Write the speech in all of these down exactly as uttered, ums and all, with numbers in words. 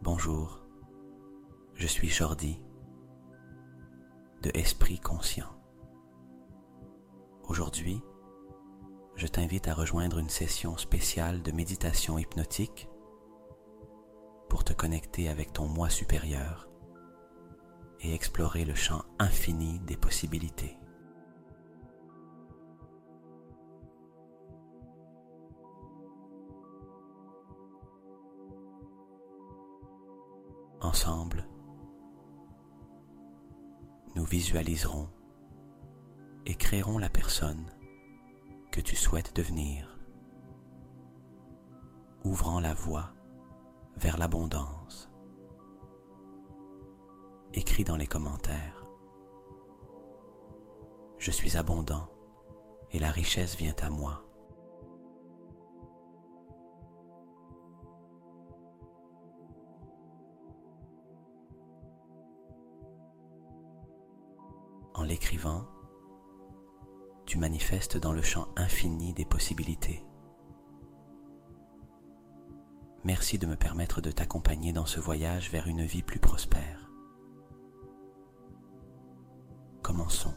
Bonjour, je suis Jordi de Esprit Conscient. Aujourd'hui, je t'invite à rejoindre une session spéciale de méditation hypnotique pour te connecter avec ton moi supérieur et explorer le champ infini des possibilités. Ensemble, nous visualiserons et créerons la personne que tu souhaites devenir, ouvrant la voie vers l'abondance. Écris dans les commentaires: je suis abondant et la richesse vient à moi. En l'écrivant, tu manifestes dans le champ infini des possibilités. Merci de me permettre de t'accompagner dans ce voyage vers une vie plus prospère. Commençons.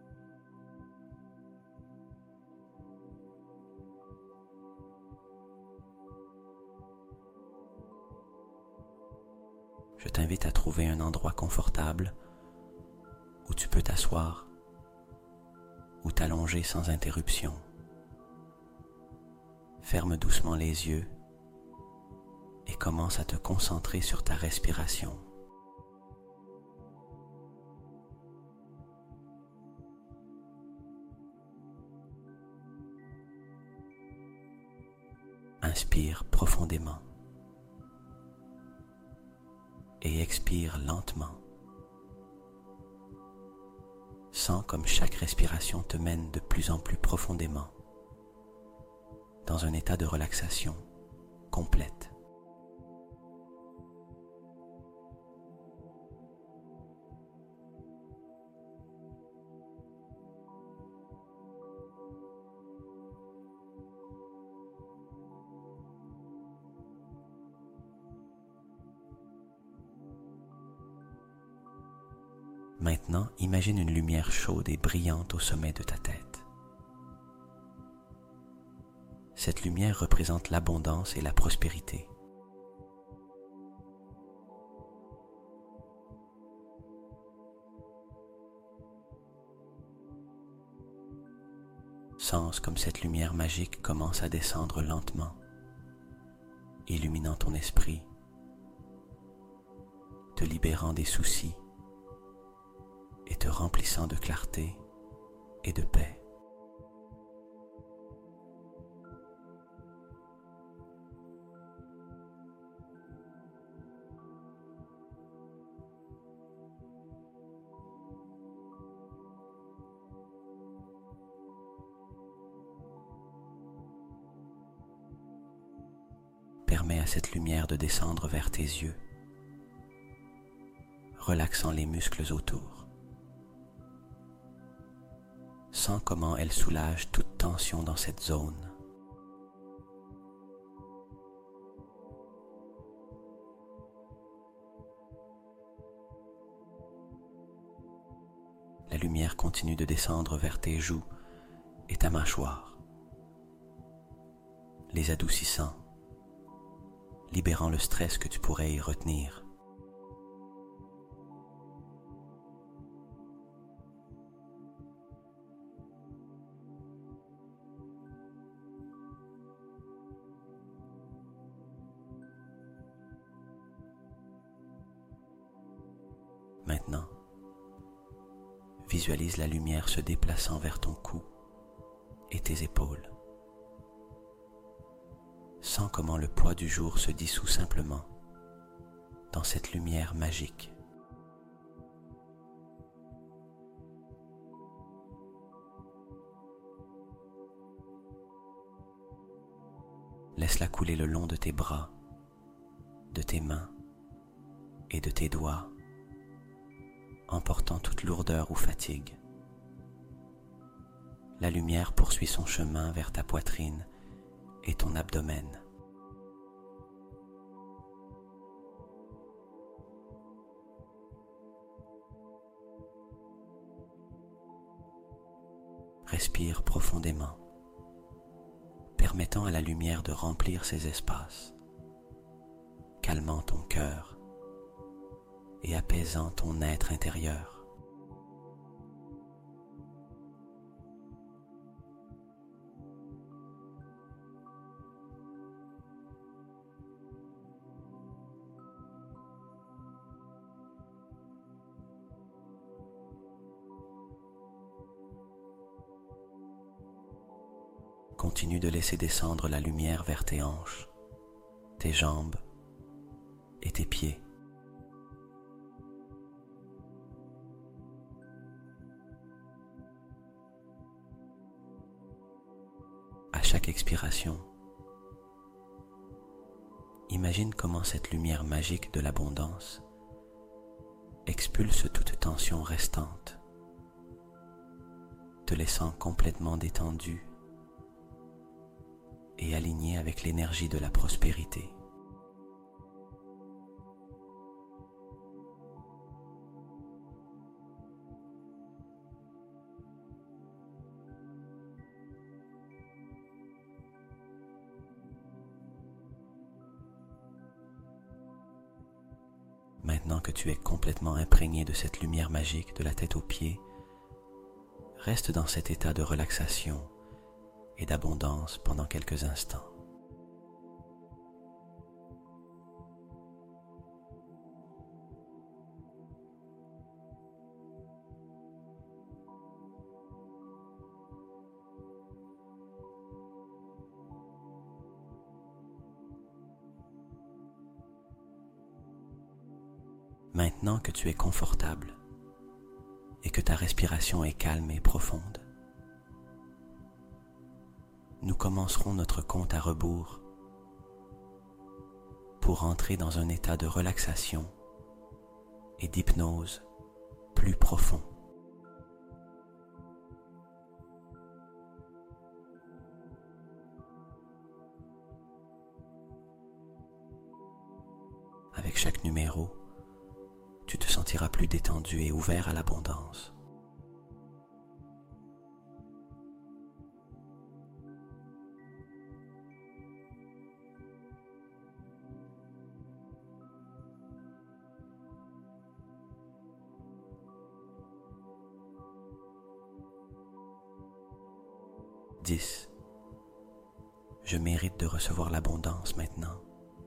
Je t'invite à trouver un endroit confortable où tu peux t'asseoir ou t'allonger sans interruption. Ferme doucement les yeux et commence à te concentrer sur ta respiration. Inspire profondément et expire lentement. Sens comme chaque respiration te mène de plus en plus profondément dans un état de relaxation complète. Maintenant, imagine une lumière chaude et brillante au sommet de ta tête. Cette lumière représente l'abondance et la prospérité. Sens comme cette lumière magique commence à descendre lentement, illuminant ton esprit, te libérant des soucis et te remplissant de clarté et de paix. Permets à cette lumière de descendre vers tes yeux, relaxant les muscles autour. Sens comment elle soulage toute tension dans cette zone. La lumière continue de descendre vers tes joues et ta mâchoire, les adoucissant, libérant le stress que tu pourrais y retenir. Maintenant, visualise la lumière se déplaçant vers ton cou et tes épaules. Sens comment le poids du jour se dissout simplement dans cette lumière magique. Laisse-la couler le long de tes bras, de tes mains et de tes doigts, emportant toute lourdeur ou fatigue. La lumière poursuit son chemin vers ta poitrine et ton abdomen. respire profondément, permettant à la lumière de remplir ces espaces, calmant ton cœur et apaisant ton être intérieur. Continue de laisser descendre la lumière vers tes hanches, tes jambes et tes pieds. À chaque expiration, imagine comment cette lumière magique de l'abondance expulse toute tension restante, te laissant complètement détendu et aligné avec l'énergie de la prospérité. Maintenant que tu es complètement imprégné de cette lumière magique de la tête aux pieds, reste dans cet état de relaxation et d'abondance pendant quelques instants. Maintenant que tu es confortable et que ta respiration est calme et profonde, nous commencerons notre compte à rebours pour entrer dans un état de relaxation et d'hypnose plus profond. Avec chaque numéro, tu te sentiras plus détendu et ouvert à l'abondance. dix. Je mérite de recevoir l'abondance maintenant.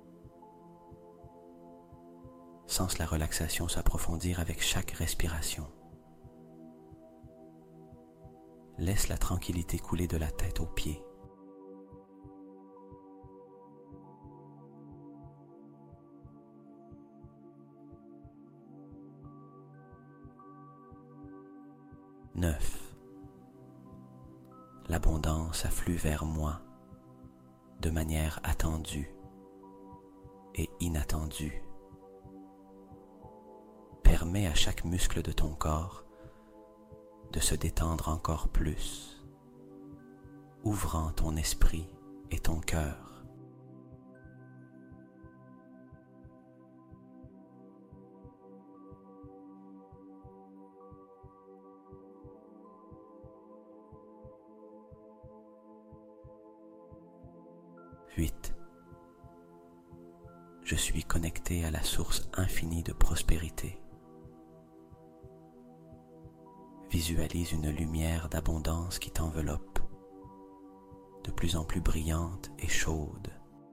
Sens la relaxation s'approfondir avec chaque respiration. Laisse la tranquillité couler de la tête aux pieds. neuf. L'abondance afflue vers moi de manière attendue et inattendue. Permets à chaque muscle de ton corps de se détendre encore plus, ouvrant ton esprit et ton cœur. huit. Je suis connecté à la source infinie de prospérité. Visualise une lumière d'abondance qui t'enveloppe, de plus en plus brillante et chaude.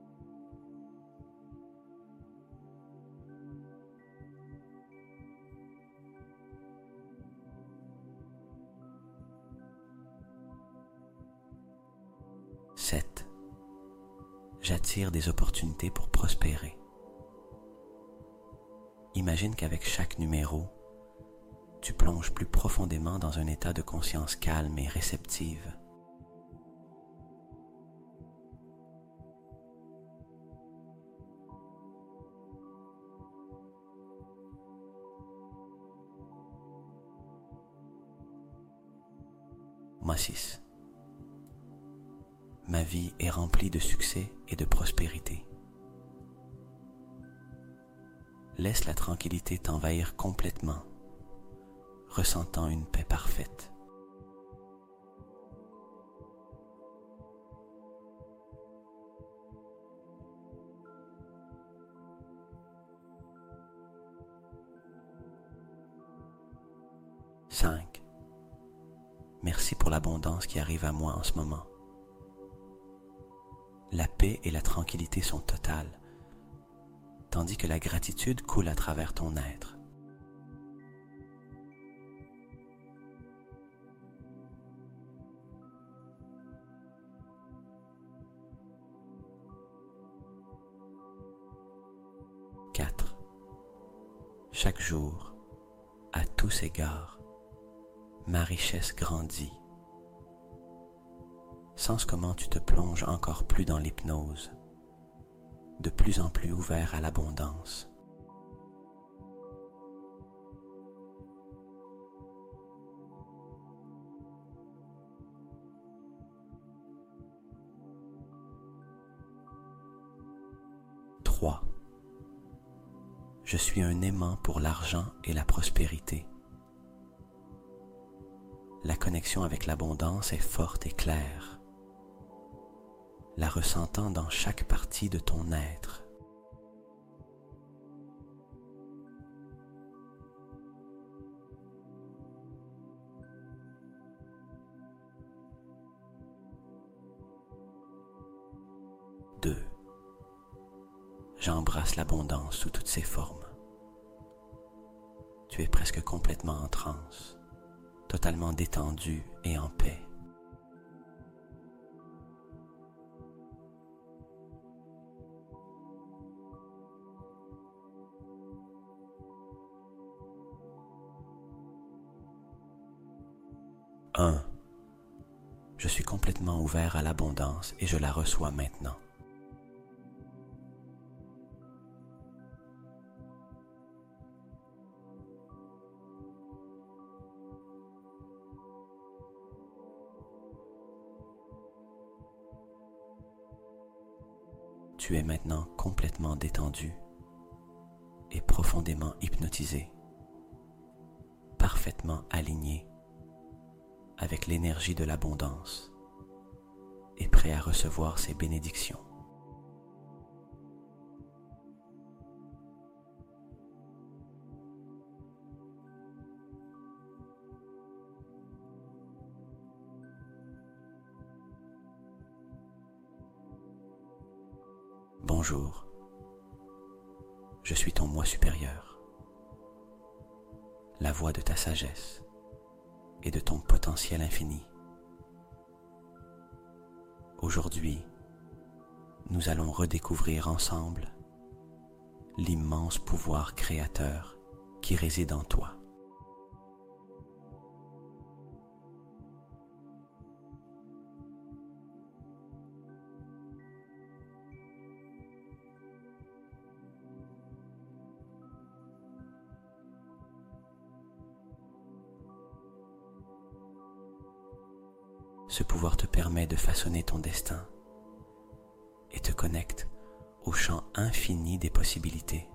sept. J'attire des opportunités pour prospérer. Imagine qu'avec chaque numéro, tu plonges plus profondément dans un état de conscience calme et réceptive. Moi six. Ma vie est remplie de succès et de prospérité. Laisse la tranquillité t'envahir complètement, ressentant une paix parfaite. cinq. Merci pour l'abondance qui arrive à moi en ce moment. La paix et la tranquillité sont totales, tandis que la gratitude coule à travers ton être. quatre. Chaque jour, à tous égards, ma richesse grandit. Sens comment tu te plonges encore plus dans l'hypnose, de plus en plus ouvert à l'abondance. trois. Je suis un aimant pour l'argent et la prospérité. La connexion avec l'abondance est forte et claire, la ressentant dans chaque partie de ton être. deux. J'embrasse l'abondance sous toutes ses formes. Tu es presque complètement en transe, totalement détendu et en paix. un. Je suis complètement ouvert à l'abondance et je la reçois maintenant. Tu es maintenant complètement détendu et profondément hypnotisé, parfaitement aligné avec l'énergie de l'abondance et prêt à recevoir ses bénédictions. Bonjour, je suis ton moi supérieur, la voix de ta sagesse et de ton potentiel infini. Aujourd'hui, nous allons redécouvrir ensemble l'immense pouvoir créateur qui réside en toi. Ce pouvoir te permet de façonner ton destin et te connecte au champ infini des possibilités.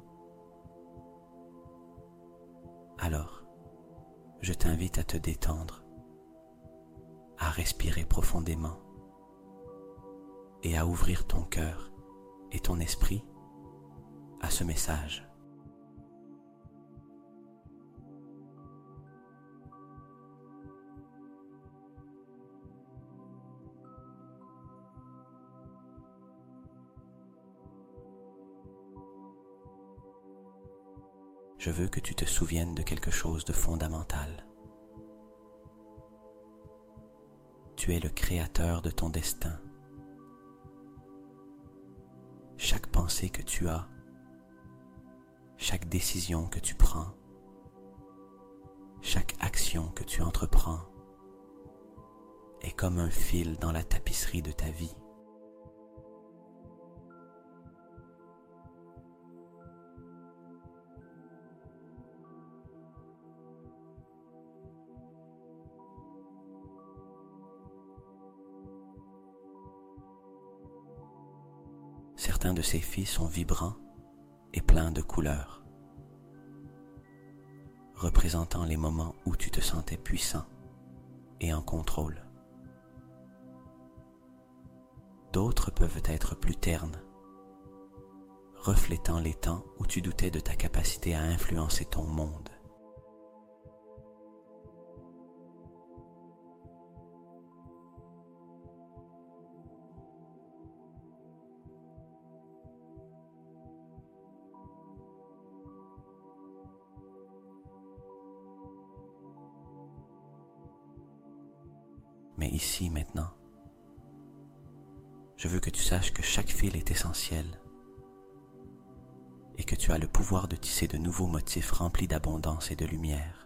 Alors, je t'invite à te détendre, à respirer profondément et à ouvrir ton cœur et ton esprit à ce message. Je veux que tu te souviennes de quelque chose de fondamental. Tu es le créateur de ton destin. Chaque pensée que tu as, chaque décision que tu prends, chaque action que tu entreprends est comme un fil dans la tapisserie de ta vie. Certains de ces fils sont vibrants et pleins de couleurs, représentant les moments où tu te sentais puissant et en contrôle. D'autres peuvent être plus ternes, reflétant les temps où tu doutais de ta capacité à influencer ton monde. ici, maintenant. Je veux que tu saches que chaque fil est essentiel et que tu as le pouvoir de tisser de nouveaux motifs remplis d'abondance et de lumière.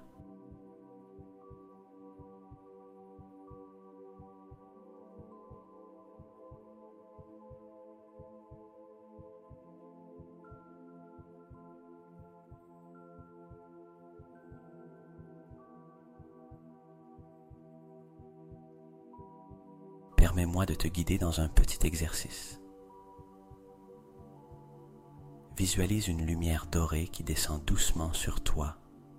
Permets-moi de te guider dans un petit exercice. Visualise une lumière dorée qui descend doucement sur toi,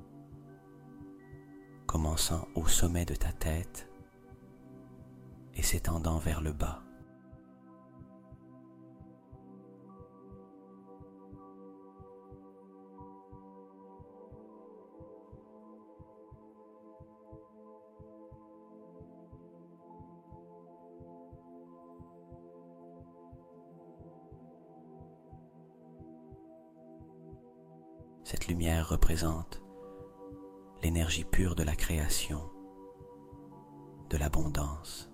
commençant au sommet de ta tête et s'étendant vers le bas. Cette lumière représente l'énergie pure de la création, de l'abondance.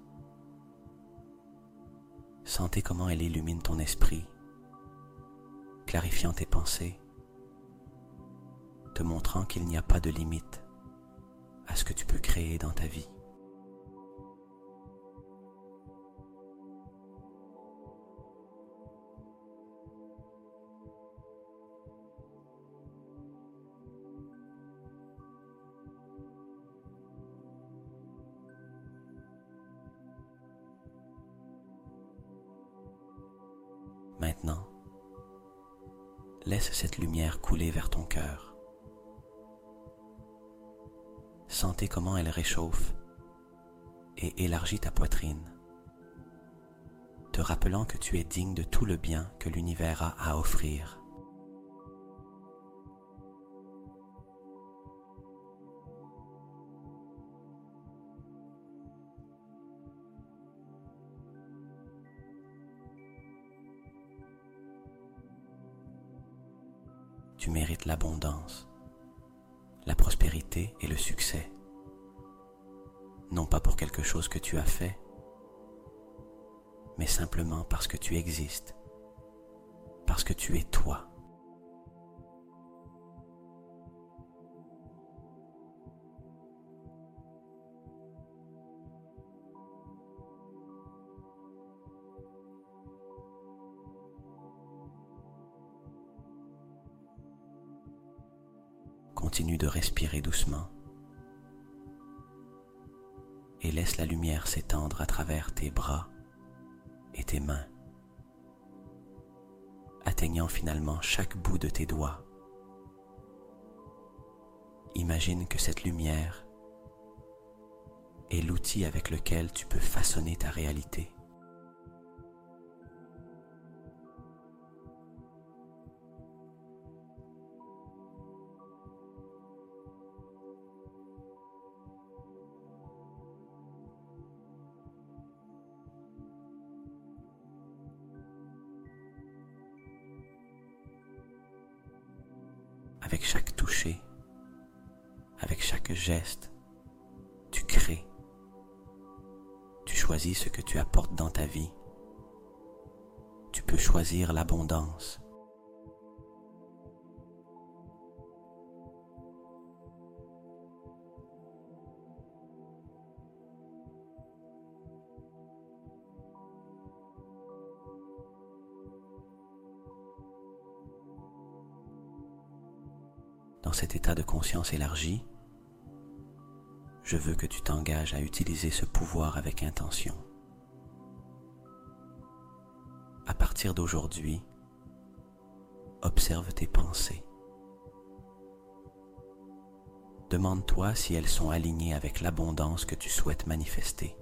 Sentez comment elle illumine ton esprit, clarifiant tes pensées, te montrant qu'il n'y a pas de limite à ce que tu peux créer dans ta vie. Maintenant, laisse cette lumière couler vers ton cœur. Sentez comment elle réchauffe et élargit ta poitrine, te rappelant que tu es digne de tout le bien que l'univers a à offrir. Tu mérites l'abondance, la prospérité et le succès, non pas pour quelque chose que tu as fait, mais simplement parce que tu existes, parce que tu es toi. Continue de respirer doucement et laisse la lumière s'étendre à travers tes bras et tes mains, atteignant finalement chaque bout de tes doigts. Imagine que cette lumière est l'outil avec lequel tu peux façonner ta réalité. Avec chaque toucher, avec chaque geste, tu crées. Tu choisis ce que tu apportes dans ta vie. Tu peux choisir l'abondance. Dans cet état de conscience élargi, je veux que tu t'engages à utiliser ce pouvoir avec intention. À partir d'aujourd'hui, observe tes pensées. Demande-toi si elles sont alignées avec l'abondance que tu souhaites manifester.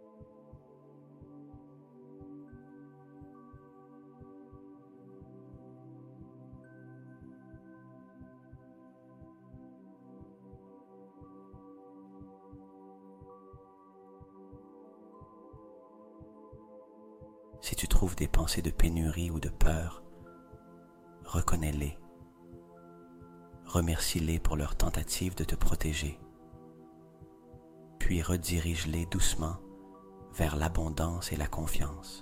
Si tu trouves des pensées de pénurie ou de peur, reconnais-les. Remercie-les pour leur tentative de te protéger. Puis redirige-les doucement vers l'abondance et la confiance.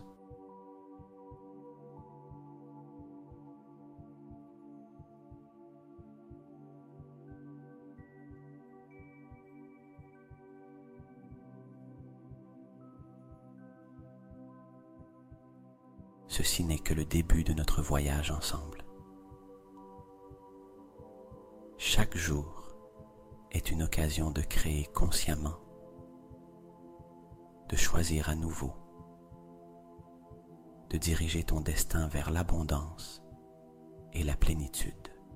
Ceci n'est que le début de notre voyage ensemble. Chaque jour est une occasion de créer consciemment, de choisir à nouveau, de diriger ton destin vers l'abondance et la plénitude.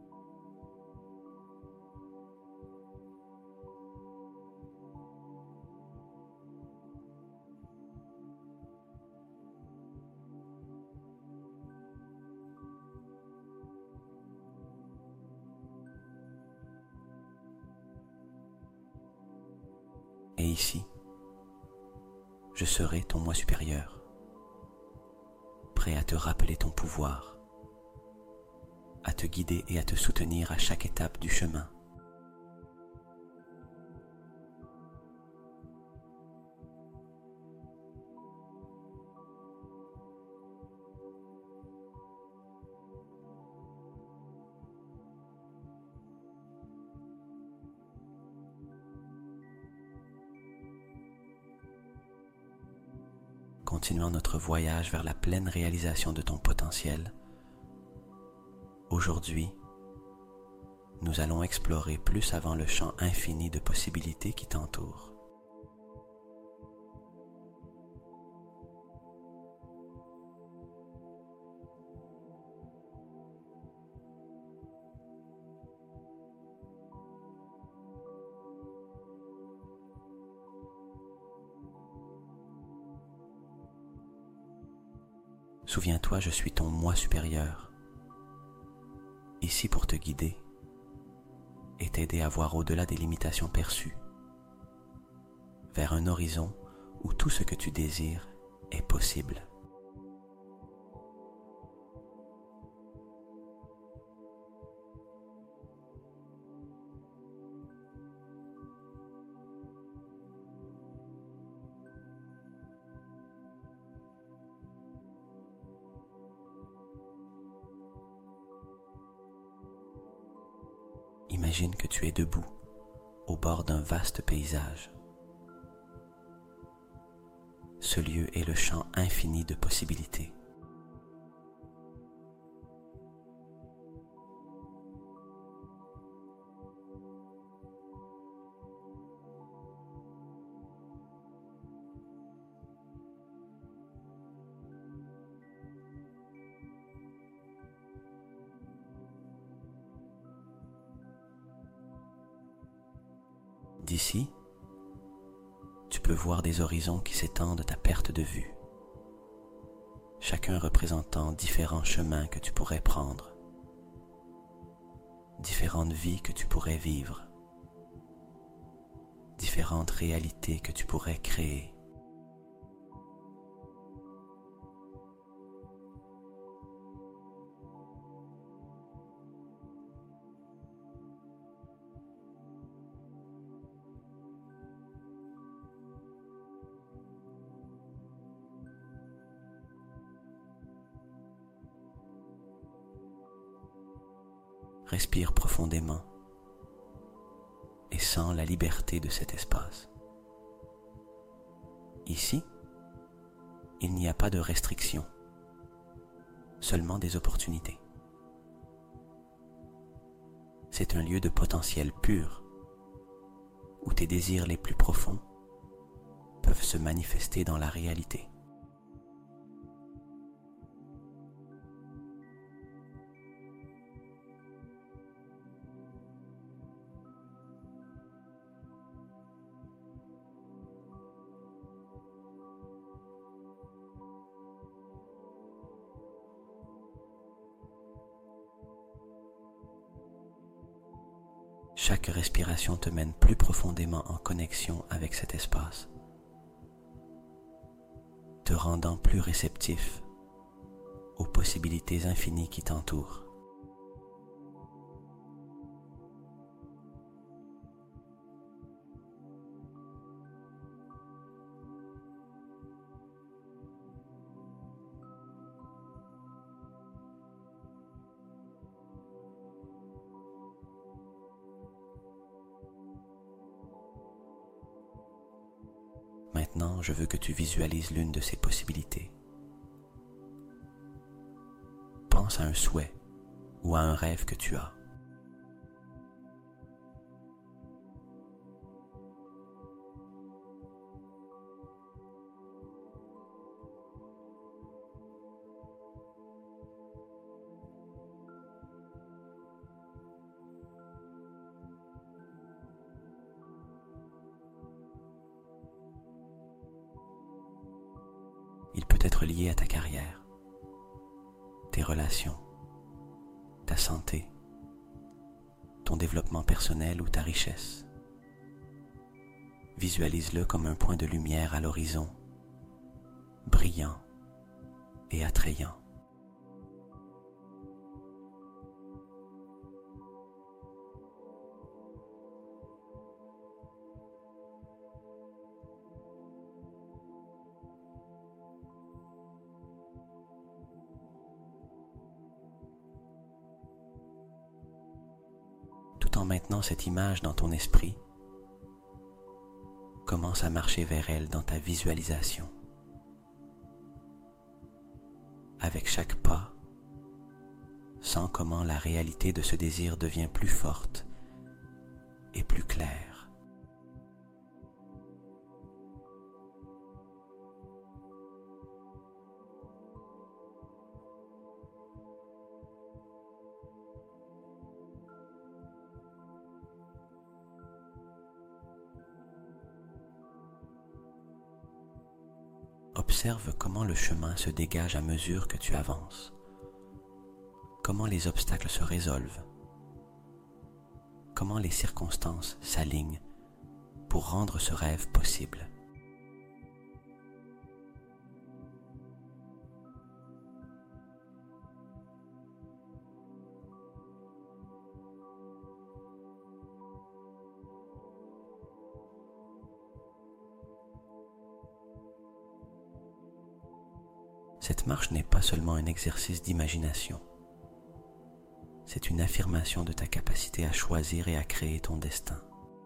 Et ici, je serai ton moi supérieur, prêt à te rappeler ton pouvoir, à te guider et à te soutenir à chaque étape du chemin. Continuant notre voyage vers la pleine réalisation de ton potentiel, aujourd'hui, nous allons explorer plus avant le champ infini de possibilités qui t'entoure. Souviens-toi, je suis ton moi supérieur, ici pour te guider et t'aider à voir au-delà des limitations perçues, vers un horizon où tout ce que tu désires est possible. Imagine que tu es debout, au bord d'un vaste paysage. Ce lieu est le champ infini de possibilités. D'ici, tu peux voir des horizons qui s'étendent à perte de vue, chacun représentant différents chemins que tu pourrais prendre, différentes vies que tu pourrais vivre, différentes réalités que tu pourrais créer. Respire profondément et sens la liberté de cet espace. Ici, il n'y a pas de restrictions, seulement des opportunités. C'est un lieu de potentiel pur, où tes désirs les plus profonds peuvent se manifester dans la réalité. Chaque respiration te mène plus profondément en connexion avec cet espace, te rendant plus réceptif aux possibilités infinies qui t'entourent. maintenant, je veux que tu visualises l'une de ces possibilités. Pense à un souhait ou à un rêve que tu as. Il peut être lié à ta carrière, tes relations, ta santé, ton développement personnel ou ta richesse. Visualise-le comme un point de lumière à l'horizon, brillant et attrayant. Tout en maintenant cette image dans ton esprit, commence à marcher vers elle dans ta visualisation. Avec chaque pas, sens comment la réalité de ce désir devient plus forte et plus claire. Observe comment le chemin se dégage à mesure que tu avances, comment les obstacles se résolvent, comment les circonstances s'alignent pour rendre ce rêve possible. Cette marche n'est pas seulement un exercice d'imagination, c'est une affirmation de ta capacité à choisir et à créer ton destin.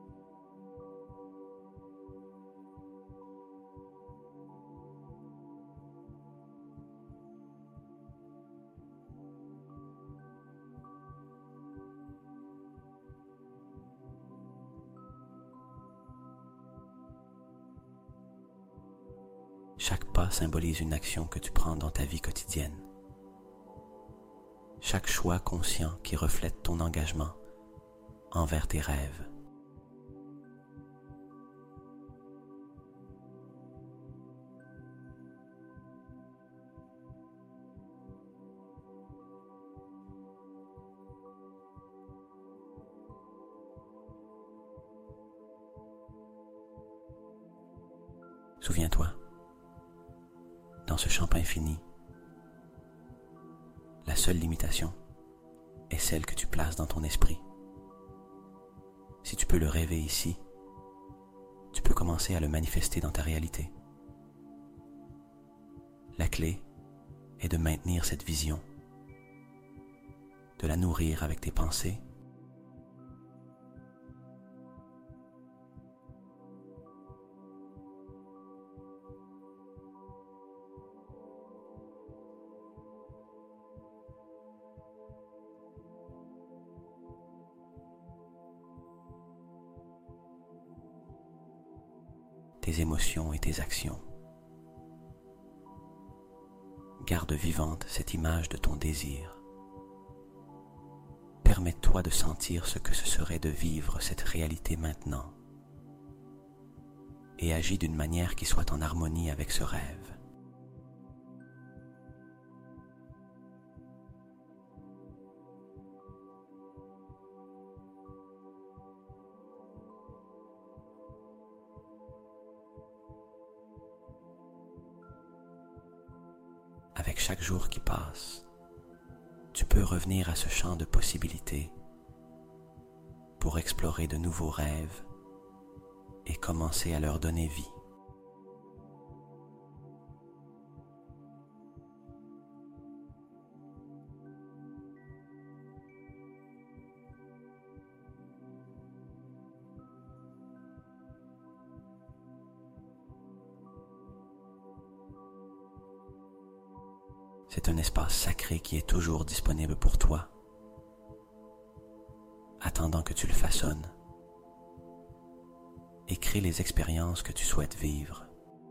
Chaque pas symbolise une action que tu prends dans ta vie quotidienne. Chaque choix conscient qui reflète ton engagement envers tes rêves. Souviens-toi, dans ce champ infini, la seule limitation est celle que tu places dans ton esprit. Si tu peux le rêver ici, tu peux commencer à le manifester dans ta réalité. La clé est de maintenir cette vision, de la nourrir avec tes pensées, tes émotions et tes actions. Garde vivante cette image de ton désir. Permets-toi de sentir ce que ce serait de vivre cette réalité maintenant et agis d'une manière qui soit en harmonie avec ce rêve. Avec chaque jour qui passe, tu peux revenir à ce champ de possibilités pour explorer de nouveaux rêves et commencer à leur donner vie. C'est un espace sacré qui est toujours disponible pour toi, attendant que tu le façonnes et crée les expériences que tu souhaites vivre.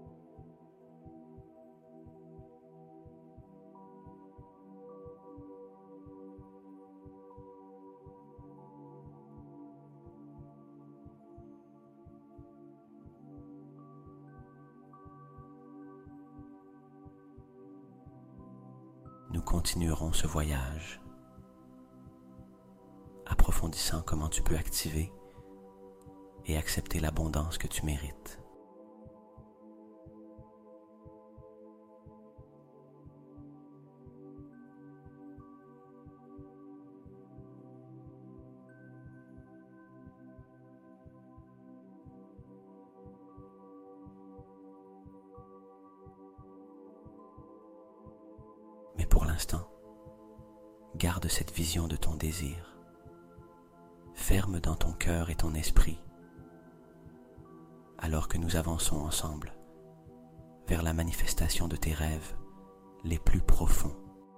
Nous continuerons ce voyage, approfondissant comment tu peux activer et accepter l'abondance que tu mérites. Mais pour l'instant, garde cette vision de ton désir, ferme dans ton cœur et ton esprit, alors que nous avançons ensemble vers la manifestation de tes rêves les plus profonds.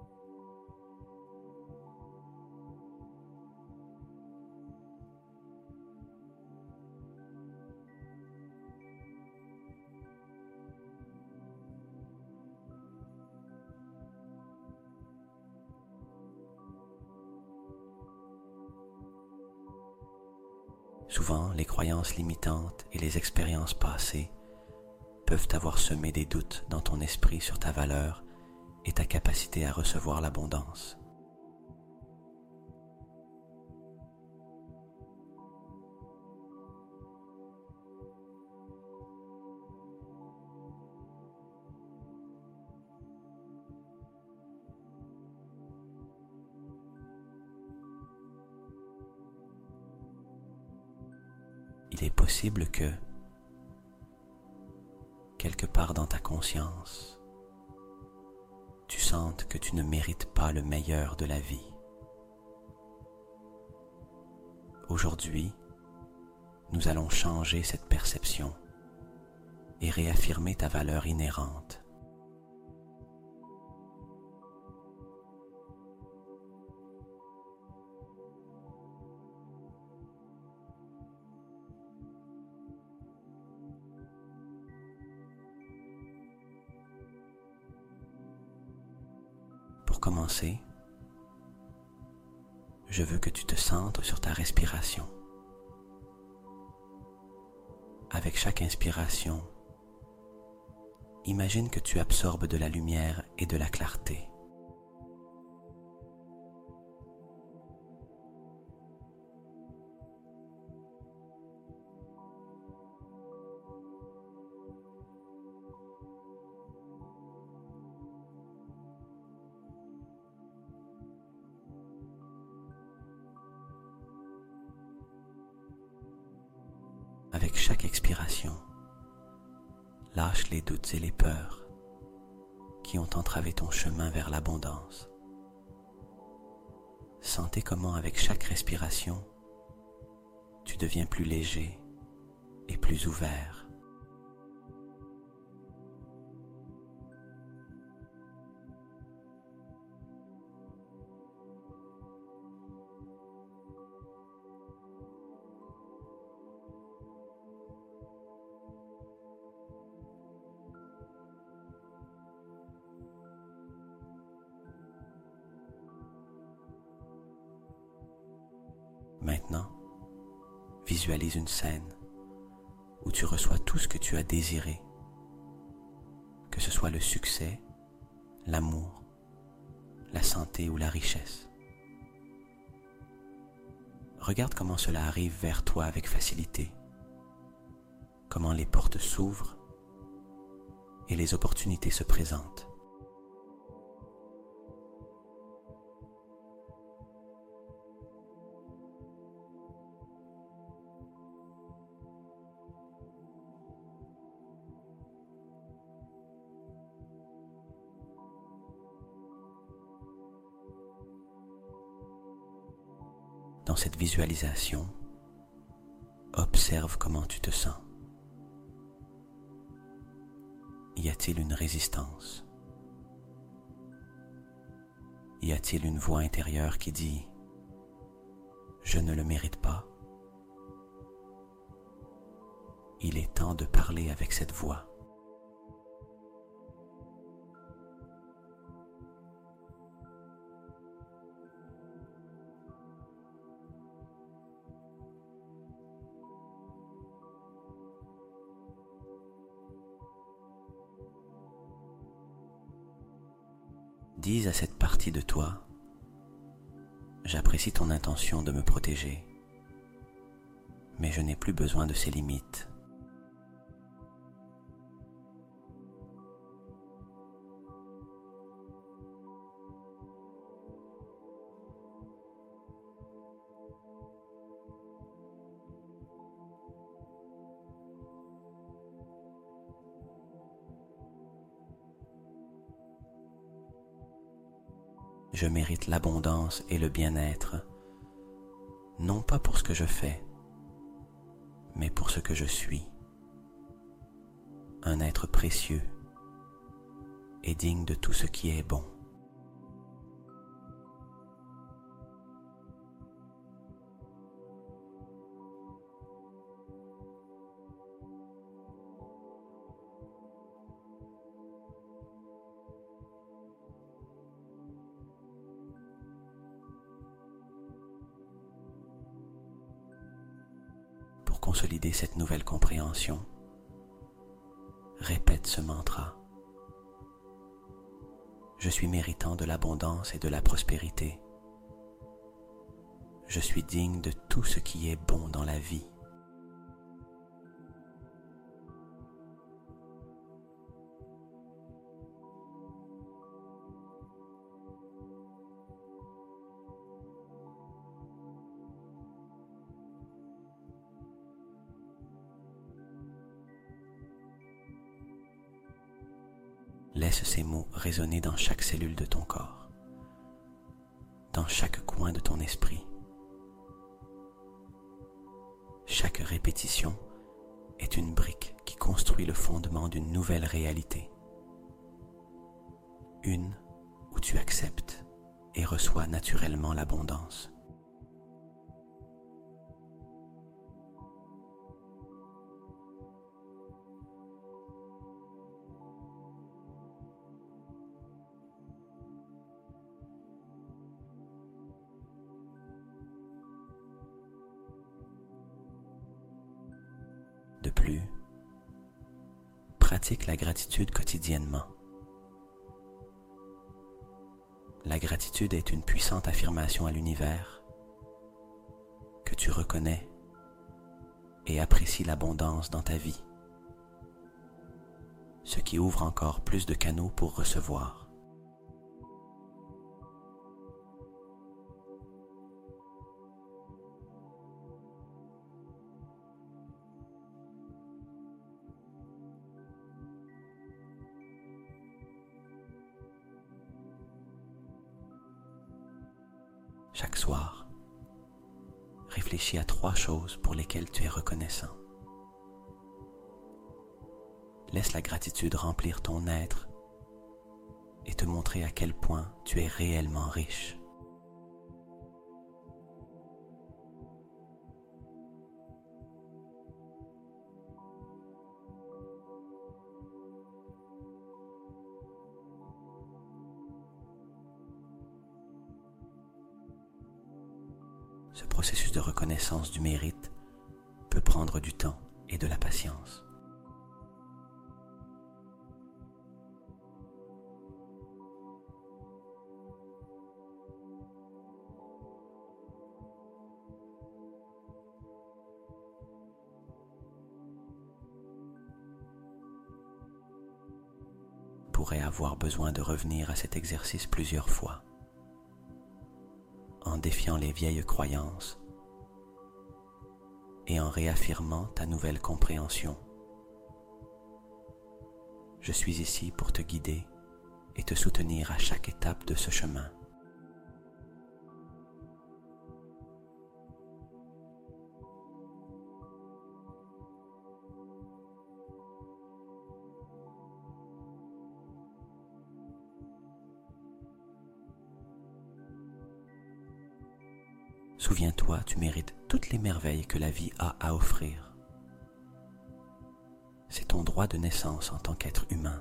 Souvent, les croyances limitantes et les expériences passées peuvent avoir semé des doutes dans ton esprit sur ta valeur et ta capacité à recevoir l'abondance. Il est possible que, quelque part dans ta conscience, tu sentes que tu ne mérites pas le meilleur de la vie. Aujourd'hui, nous allons changer cette perception et réaffirmer ta valeur inhérente. Pour commencer, je veux que tu te centres sur ta respiration. Avec chaque inspiration, imagine que tu absorbes de la lumière et de la clarté. Avec chaque expiration, lâche les doutes et les peurs qui ont entravé ton chemin vers l'abondance. Sentez comment avec chaque respiration, tu deviens plus léger et plus ouvert. Maintenant, visualise une scène où tu reçois tout ce que tu as désiré, que ce soit le succès, l'amour, la santé ou la richesse. Regarde comment cela arrive vers toi avec facilité, comment les portes s'ouvrent et les opportunités se présentent. Dans cette visualisation, observe comment tu te sens. Y a-t-il une résistance? Y a-t-il une voix intérieure qui dit « Je ne le mérite pas » ? Il est temps de parler avec cette voix. Dis à cette partie de toi, j'apprécie ton intention de me protéger, mais je n'ai plus besoin de ces limites. Je mérite l'abondance et le bien-être, non pas pour ce que je fais, mais pour ce que je suis. Un être précieux et digne de tout ce qui est bon. Pour consolider cette nouvelle compréhension, répète ce mantra. Je suis méritant de l'abondance et de la prospérité. Je suis digne de tout ce qui est bon dans la vie. Laisse ces mots résonner dans chaque cellule de ton corps, dans chaque coin de ton esprit. Chaque répétition est une brique qui construit le fondement d'une nouvelle réalité. Une où tu acceptes et reçois naturellement l'abondance. De plus, pratique la gratitude quotidiennement. La gratitude est une puissante affirmation à l'univers que tu reconnais et apprécies l'abondance dans ta vie, ce qui ouvre encore plus de canaux pour recevoir. Chaque soir, réfléchis à trois choses pour lesquelles tu es reconnaissant. Laisse la gratitude remplir ton être et te montrer à quel point tu es réellement riche. Ce processus de reconnaissance du mérite peut prendre du temps et de la patience. Tu pourrais avoir besoin de revenir à cet exercice plusieurs fois, en défiant les vieilles croyances et en réaffirmant ta nouvelle compréhension. Je suis ici pour te guider et te soutenir à chaque étape de ce chemin. Souviens-toi, tu mérites toutes les merveilles que la vie a à offrir. C'est ton droit de naissance en tant qu'être humain.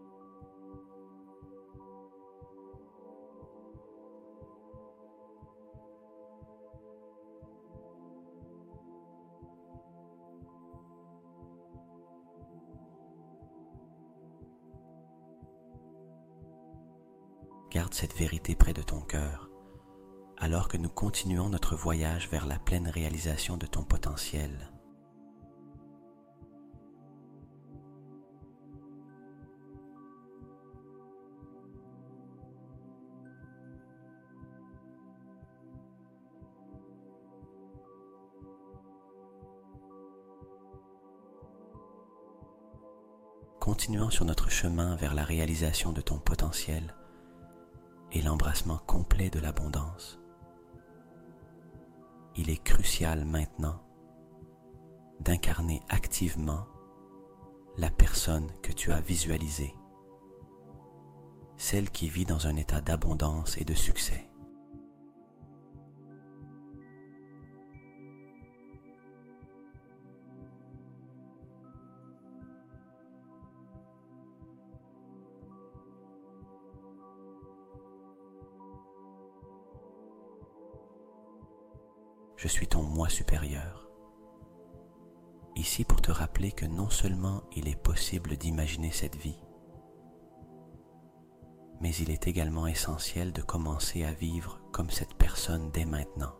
Garde cette vérité près de ton cœur, alors que nous continuons notre voyage vers la pleine réalisation de ton potentiel. Continuons sur notre chemin vers la réalisation de ton potentiel et l'embrassement complet de l'abondance. Il est crucial maintenant d'incarner activement la personne que tu as visualisée, celle qui vit dans un état d'abondance et de succès. Je suis ton moi supérieur, ici pour te rappeler que non seulement il est possible d'imaginer cette vie, mais il est également essentiel de commencer à vivre comme cette personne dès maintenant.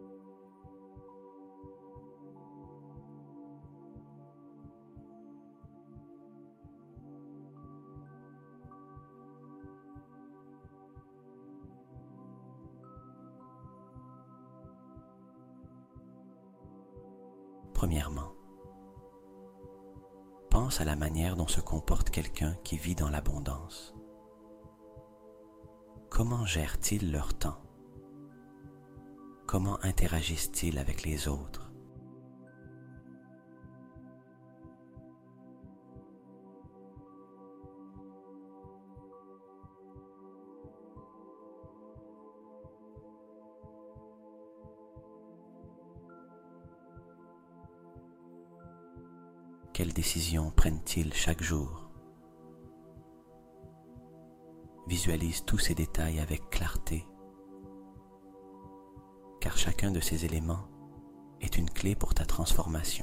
Premièrement, pense à la manière dont se comporte quelqu'un qui vit dans l'abondance. Comment gèrent-ils leur temps? Comment interagissent-ils avec les autres? Quelles décisions prennent-ils chaque jour? Visualise tous ces détails avec clarté, car chacun de ces éléments est une clé pour ta transformation.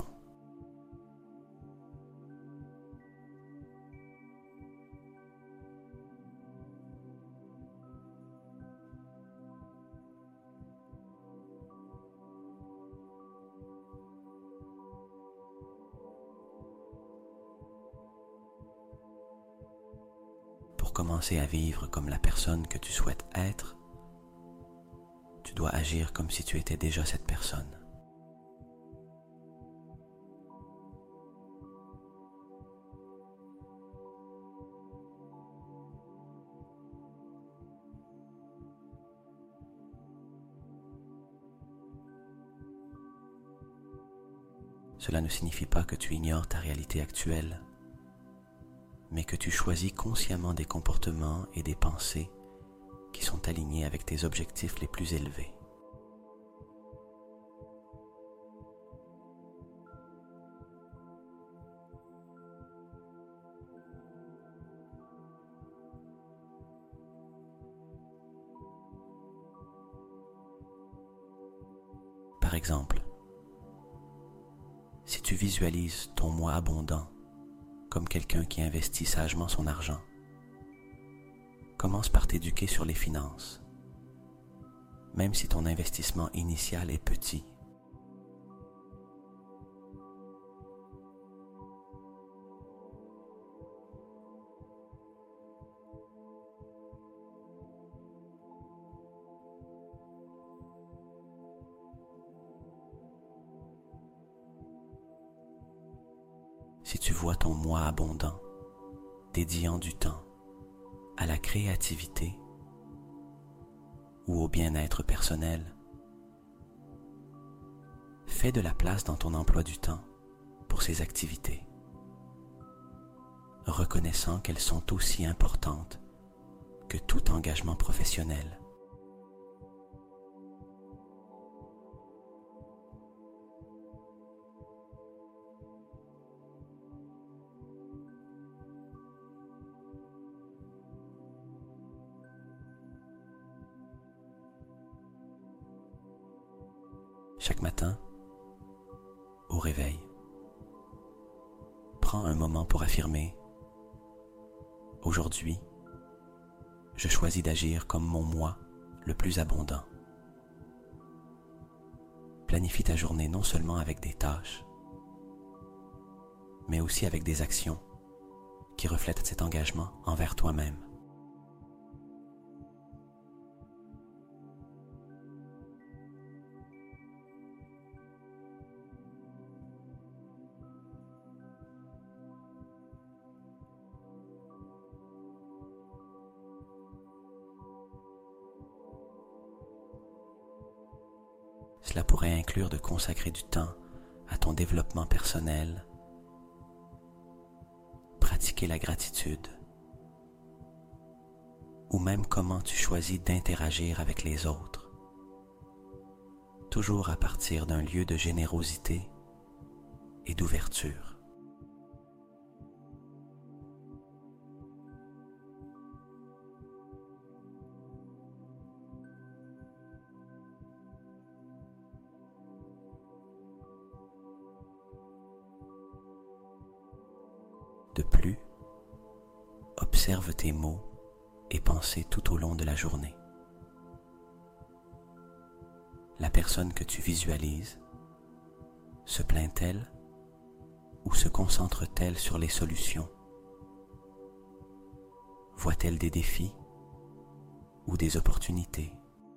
Pour commencer à vivre comme la personne que tu souhaites être, tu dois agir comme si tu étais déjà cette personne. Cela ne signifie pas que tu ignores ta réalité actuelle, mais que tu choisis consciemment des comportements et des pensées qui sont alignés avec tes objectifs les plus élevés. Par exemple, si tu visualises ton moi abondant comme quelqu'un qui investit sagement son argent, commence par t'éduquer sur les finances, même si ton investissement initial est petit. Si tu vois ton moi abondant, dédiant du temps à la créativité ou au bien-être personnel, fais de la place dans ton emploi du temps pour ces activités, reconnaissant qu'elles sont aussi importantes que tout engagement professionnel. Chaque matin, au réveil, prends un moment pour affirmer « Aujourd'hui, je choisis d'agir comme mon moi le plus abondant ». Planifie ta journée non seulement avec des tâches, mais aussi avec des actions qui reflètent cet engagement envers toi-même. Cela pourrait inclure de consacrer du temps à ton développement personnel, pratiquer la gratitude, ou même comment tu choisis d'interagir avec les autres, toujours à partir d'un lieu de générosité et d'ouverture. De plus, observe tes mots et pensées tout au long de la journée. La personne que tu visualises, se plaint-elle ou se concentre-t-elle sur les solutions? Voit-elle des défis ou des opportunités?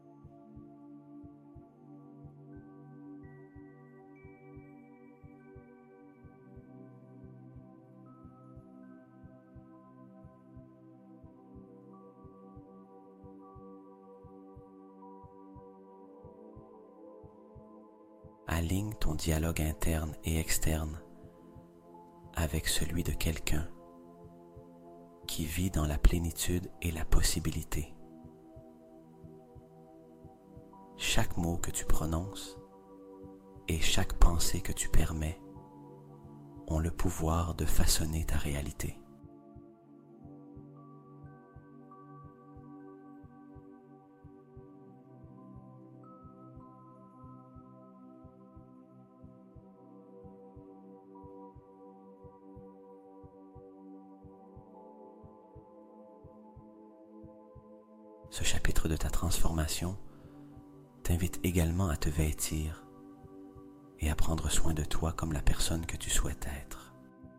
Aligne ton dialogue interne et externe avec celui de quelqu'un qui vit dans la plénitude et la possibilité. Chaque mot que tu prononces et chaque pensée que tu permets ont le pouvoir de façonner ta réalité. Ce chapitre de ta transformation t'invite également à te vêtir et à prendre soin de toi comme la personne que tu souhaites être.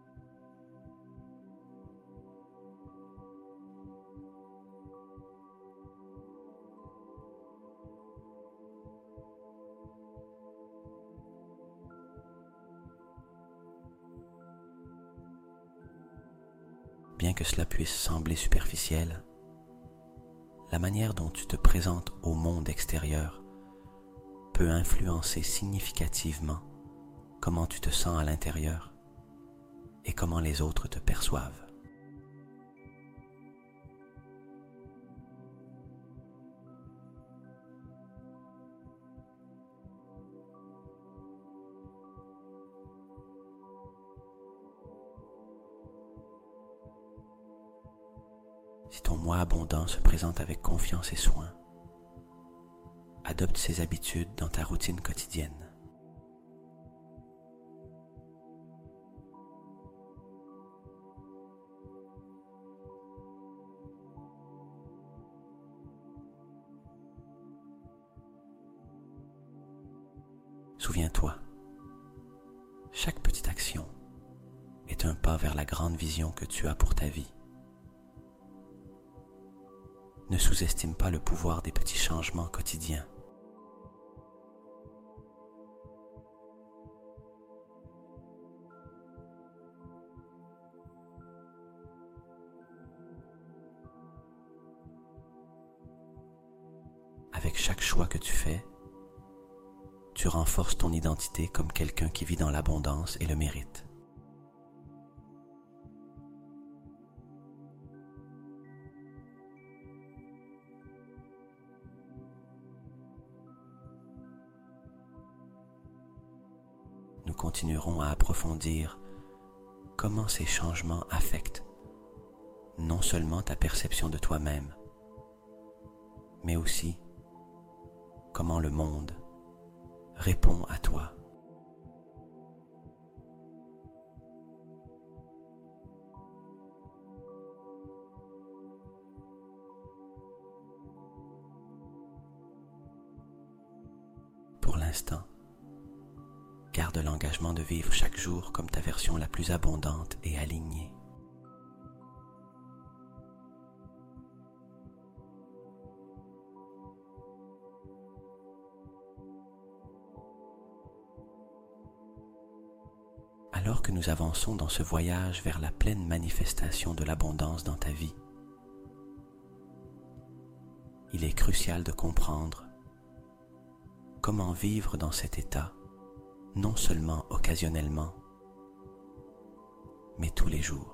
Bien que cela puisse sembler superficiel, la manière dont tu te présentes au monde extérieur peut influencer significativement comment tu te sens à l'intérieur et comment les autres te perçoivent. Si ton moi abondant se présente avec confiance et soin, adopte ces habitudes dans ta routine quotidienne. Souviens-toi, chaque petite action est un pas vers la grande vision que tu as pour ta vie. Ne sous-estime pas le pouvoir des petits changements quotidiens. Avec chaque choix que tu fais, tu renforces ton identité comme quelqu'un qui vit dans l'abondance et le mérite. Nous continuerons à approfondir comment ces changements affectent non seulement ta perception de toi-même, mais aussi comment le monde répond à toi. Pour l'instant, garde l'engagement de vivre chaque jour comme ta version la plus abondante et alignée. Alors que nous avançons dans ce voyage vers la pleine manifestation de l'abondance dans ta vie, il est crucial de comprendre comment vivre dans cet état, non seulement occasionnellement, mais tous les jours.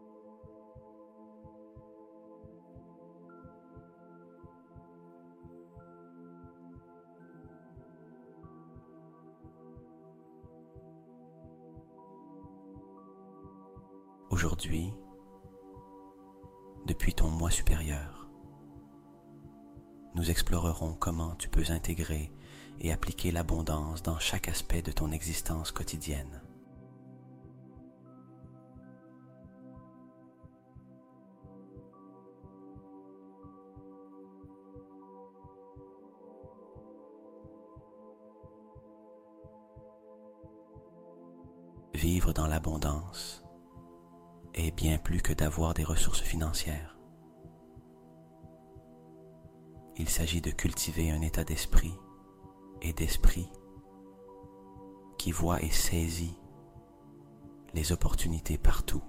Aujourd'hui, depuis ton moi supérieur, nous explorerons comment tu peux intégrer et appliquer l'abondance dans chaque aspect de ton existence quotidienne. Vivre dans l'abondance est bien plus que d'avoir des ressources financières. Il s'agit de cultiver un état d'esprit et d'esprit qui voit et saisit les opportunités partout.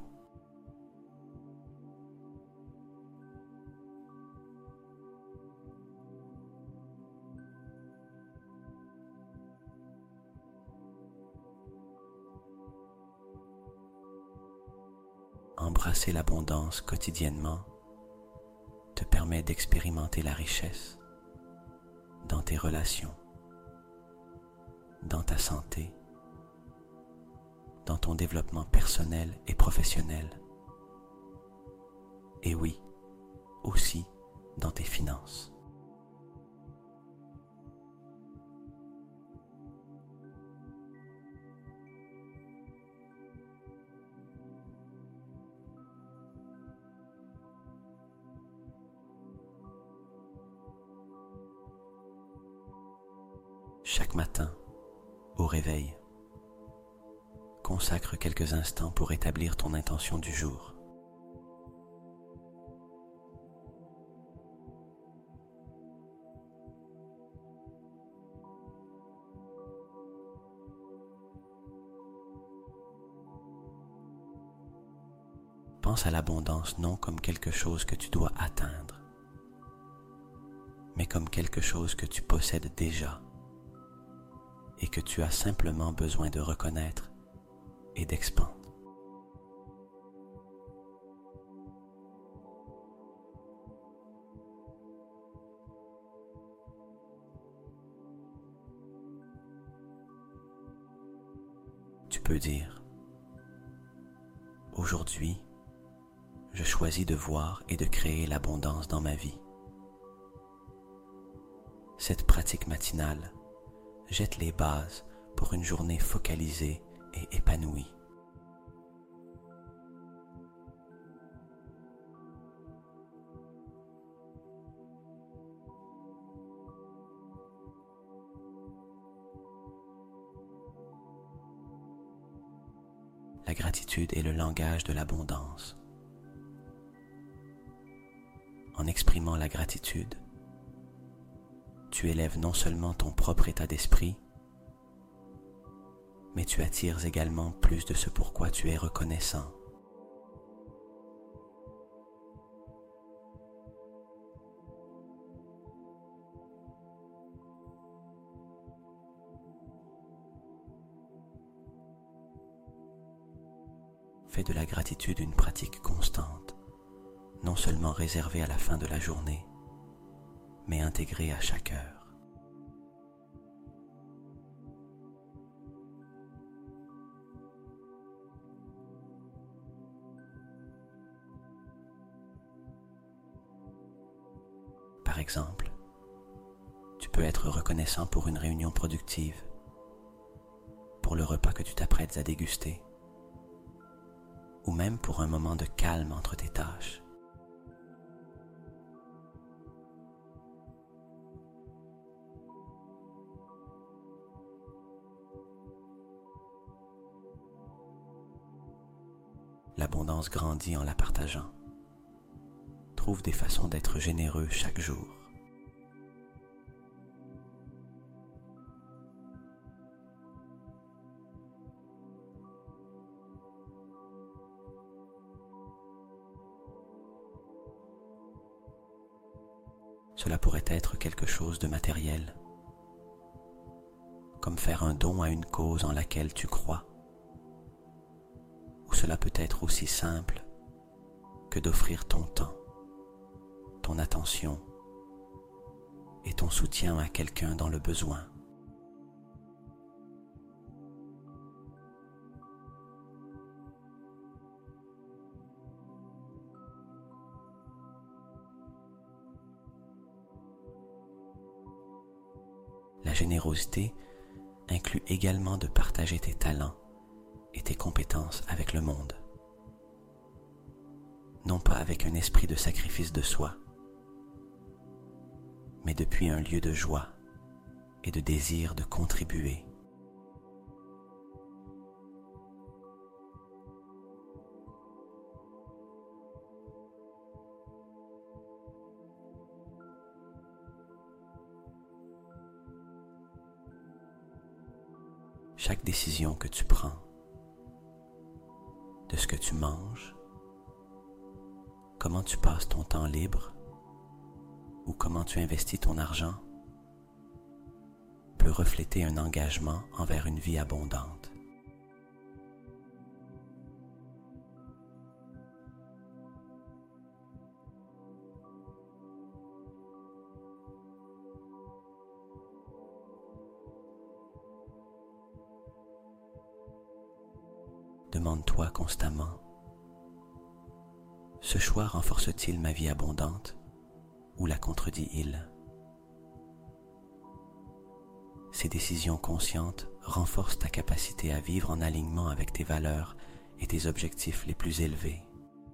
Embrasser l'abondance quotidiennement te permet d'expérimenter la richesse dans tes relations, dans ta santé, dans ton développement personnel et professionnel, et oui, aussi dans tes finances. Chaque matin, au réveil, consacre quelques instants pour établir ton intention du jour. Pense à l'abondance non comme quelque chose que tu dois atteindre, mais comme quelque chose que tu possèdes déjà et que tu as simplement besoin de reconnaître et d'expandre. Tu peux dire: aujourd'hui, je choisis de voir et de créer l'abondance dans ma vie. Cette pratique matinale jette les bases pour une journée focalisée et épanouie. La gratitude est le langage de l'abondance. En exprimant la gratitude, tu élèves non seulement ton propre état d'esprit, mais tu attires également plus de ce pourquoi tu es reconnaissant. Fais de la gratitude une pratique constante, non seulement réservée à la fin de la journée, mais intégrée à chaque heure. Par exemple, tu peux être reconnaissant pour une réunion productive pour le repas que tu t'apprêtes à déguster, ou même pour un moment de calme entre tes tâches. L'abondance grandit en la partageant. Trouve des façons d'être généreux chaque jour. Cela pourrait être quelque chose de matériel, comme faire un don à une cause en laquelle tu crois. Ou cela peut être aussi simple que d'offrir ton temps, ton attention et ton soutien à quelqu'un dans le besoin. La générosité inclut également de partager tes talents et tes compétences avec le monde. Non pas avec un esprit de sacrifice de soi, mais depuis un lieu de joie et de désir de contribuer. Chaque décision que tu prends, de ce que tu manges, comment tu passes ton temps libre ou comment tu investis ton argent, peut refléter un engagement envers une vie abondante. Demande-toi constamment, ce choix renforce-t-il ma vie abondante ou la contredit-il? Ces décisions conscientes renforcent ta capacité à vivre en alignement avec tes valeurs et tes objectifs les plus élevés.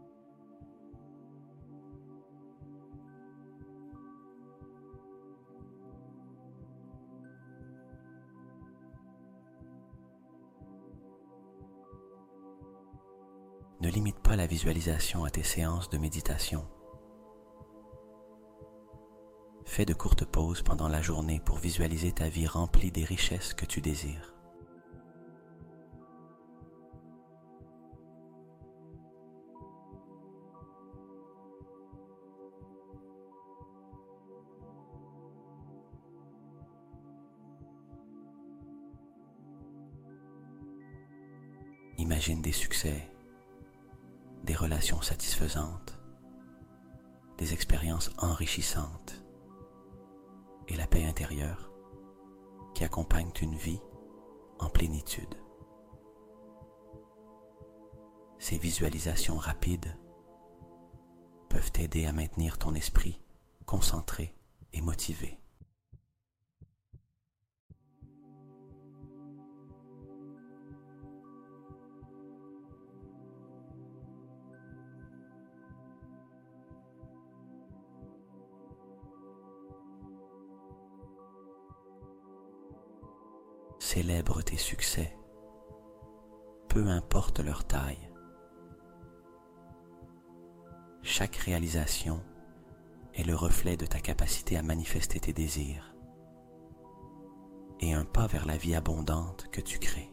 Ne limite pas la visualisation à tes séances de méditation. Fais de courtes pauses pendant la journée pour visualiser ta vie remplie des richesses que tu désires. Imagine des succès, des relations satisfaisantes, des expériences enrichissantes et la paix intérieure qui accompagnent une vie en plénitude. Ces visualisations rapides peuvent t'aider à maintenir ton esprit concentré et motivé. Célèbre tes succès, peu importe leur taille. Chaque réalisation est le reflet de ta capacité à manifester tes désirs et un pas vers la vie abondante que tu crées.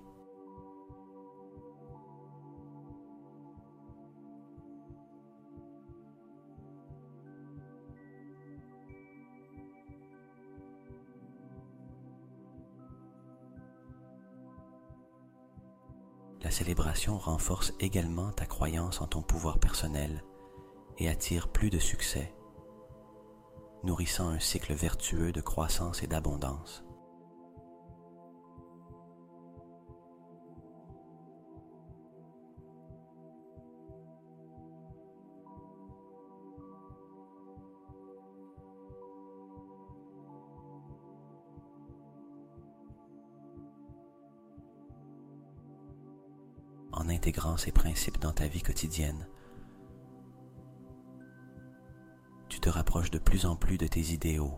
La célébration renforce également ta croyance en ton pouvoir personnel et attire plus de succès, nourrissant un cycle vertueux de croissance et d'abondance. intégrant ces principes dans ta vie quotidienne, tu te rapproches de plus en plus de tes idéaux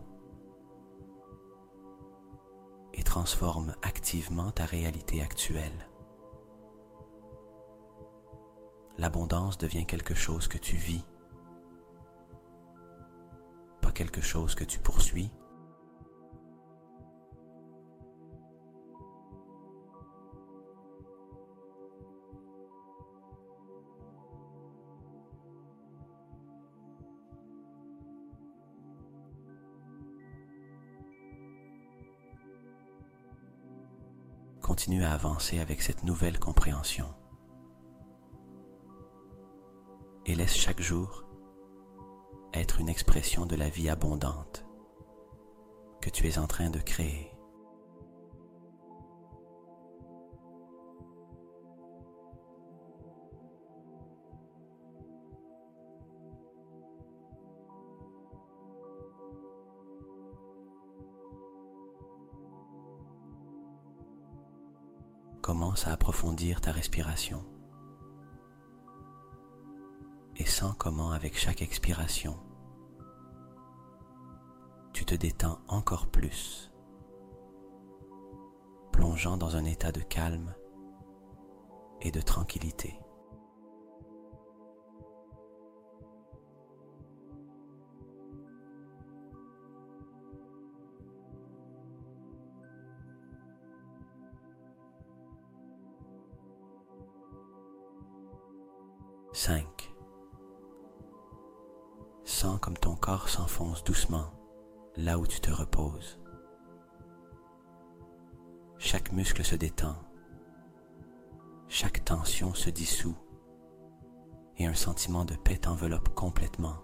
et transformes activement ta réalité actuelle. L'abondance devient quelque chose que tu vis, pas quelque chose que tu poursuis. Continue à avancer avec cette nouvelle compréhension et laisse chaque jour être une expression de la vie abondante que tu es en train de créer. Commence à approfondir ta respiration et sens comment avec chaque expiration, tu te détends encore plus, plongeant dans un état de calme et de tranquillité. cinq. Sens comme ton corps s'enfonce doucement là où tu te reposes. Chaque muscle se détend, chaque tension se dissout et un sentiment de paix t'enveloppe complètement.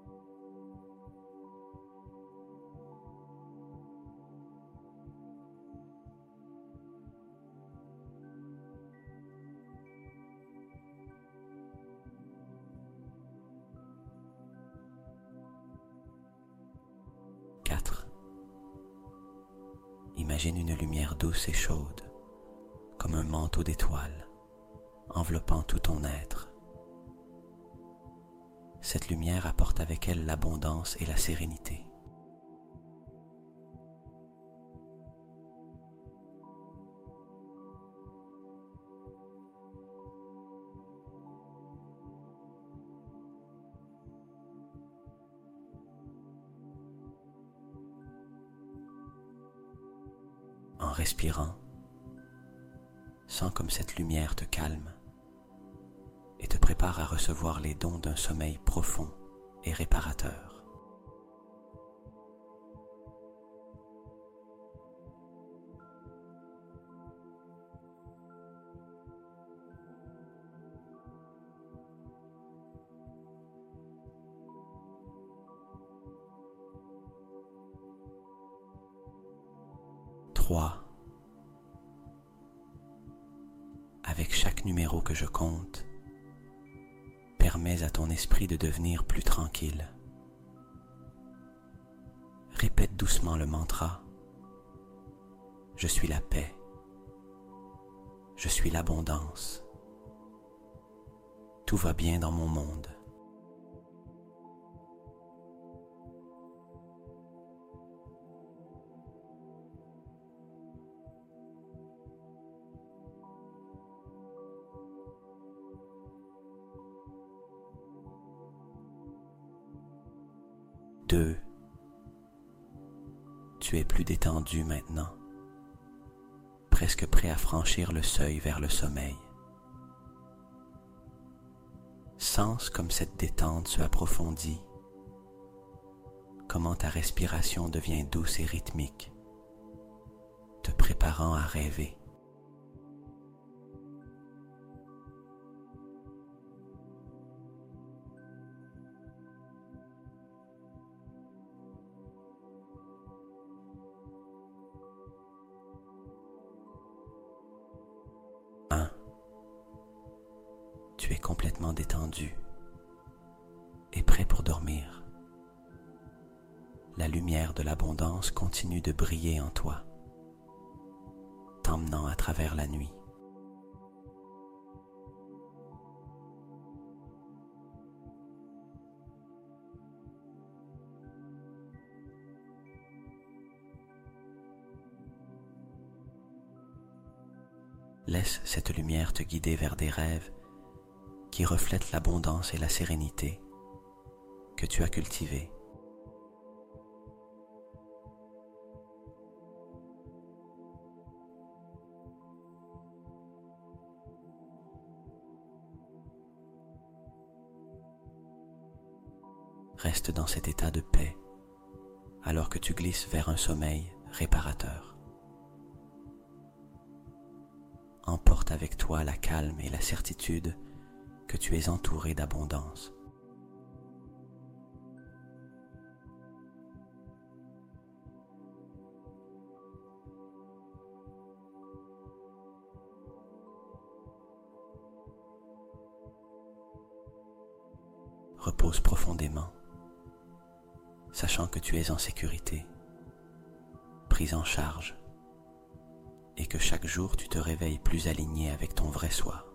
quatre. Imagine une lumière douce et chaude, comme un manteau d'étoiles, enveloppant tout ton être. Cette lumière apporte avec elle l'abondance et la sérénité. En respirant, sens comme cette lumière te calme et te prépare à recevoir les dons d'un sommeil profond et réparateur. trois. Avec chaque numéro que je compte, permets à ton esprit de devenir plus tranquille. Répète doucement le mantra « Je suis la paix, je suis l'abondance, tout va bien dans mon monde ». deux. Tu es plus détendu maintenant, presque prêt à franchir le seuil vers le sommeil. Sens comme cette détente se approfondit, comment ta respiration devient douce et rythmique, te préparant à rêver. Tu es complètement détendu et prêt pour dormir. La lumière de l'abondance continue de briller en toi, t'emmenant à travers la nuit. Laisse cette lumière te guider vers des rêves qui reflètent l'abondance et la sérénité que tu as cultivées. Reste dans cet état de paix alors que tu glisses vers un sommeil réparateur. Emporte avec toi la calme et la certitude que tu es entouré d'abondance. Repose profondément, sachant que tu es en sécurité, prise en charge, et que chaque jour tu te réveilles plus aligné avec ton vrai soi.